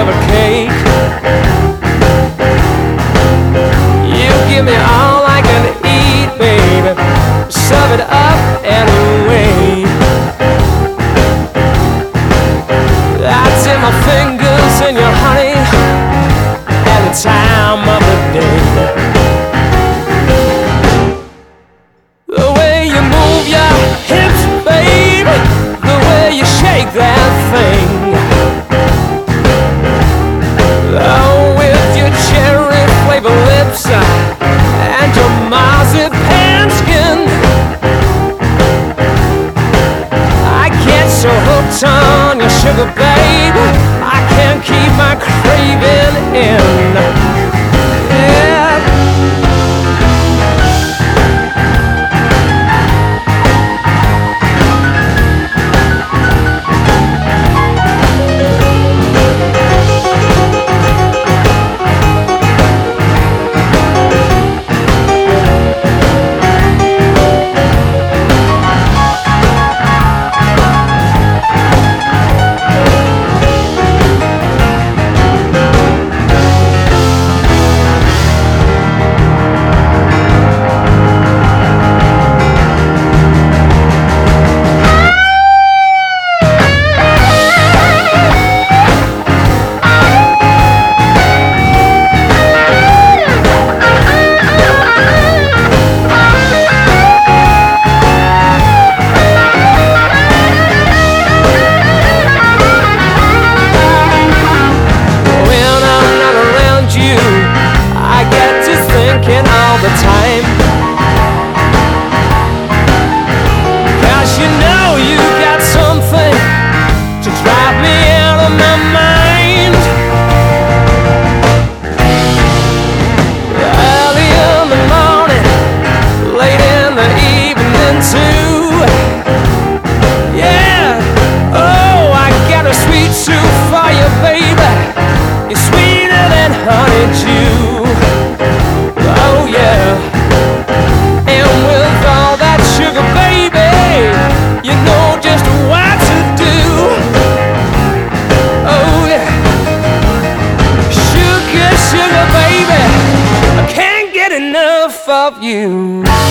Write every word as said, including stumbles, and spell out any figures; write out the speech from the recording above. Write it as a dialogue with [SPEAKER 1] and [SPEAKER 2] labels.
[SPEAKER 1] of a cake. You give me all I can eat, baby. Serve it up anyway. That's in my fingers and your honey at the time of the day. The way you move your hips, baby, the way you shake that thing. Oh, with your cherry flavored lips and your marzipan skin, I get so hooked on your sugar, baby, I can't keep my craving in. Yeah. All the time, 'cause you know you got something to drive me out of my mind. Early in the morning, late in the evening too. Yeah, oh, I got a sweet tooth for you, baby. You're sweeter than honeydew. Oh yeah, and with all that sugar, baby, you know just what to do. Oh yeah, sugar, sugar, baby, I can't get enough of you.